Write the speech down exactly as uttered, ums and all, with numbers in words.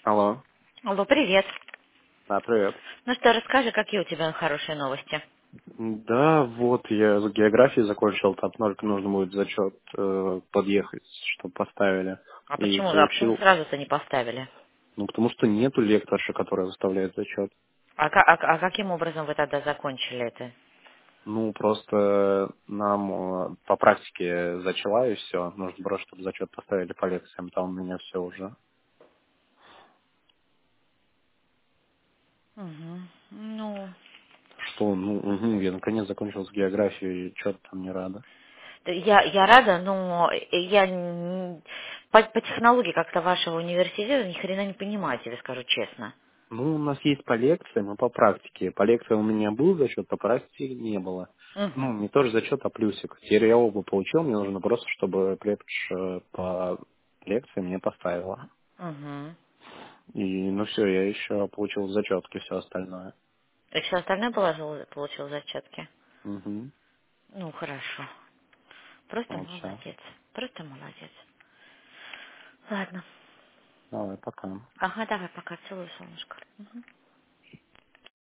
Алло. Алло, привет. Да, привет. Ну что, расскажи, какие у тебя хорошие новости? Да, вот я с географией закончил, там только нужно будет зачет э, подъехать, чтобы поставили. А И почему, а почему получил, сразу-то не поставили? ну потому что нету лекторши, которая выставляет зачет. А, ка- а, а каким образом вы тогда закончили это? Ну, просто нам э, по практике зачела и все. Нужно просто, чтобы зачет поставили по лекциям, там у меня все уже. Угу. Ну, Что, ну, угу, я наконец закончил с географией, и что-то там не рада. я, я рада, но я н- по, по технологии как-то вашего университета ни хрена не понимаю, тебе скажу честно. Ну, у нас есть по лекциям и по практике. По лекциям у меня был зачет, по практике не было. Ну, Угу. не тоже зачет, а плюсик. Теперь я оба получил, мне нужно просто, чтобы преподш э, по лекции мне поставила. Угу. И, ну все, я еще получил зачетки, все остальное. И все остальное положил, получил зачетки? Угу. Ну, хорошо. Просто Вот все. молодец. Просто молодец. Ладно. Давай, пока. Ага, давай, пока. Целую, солнышко. Мгм.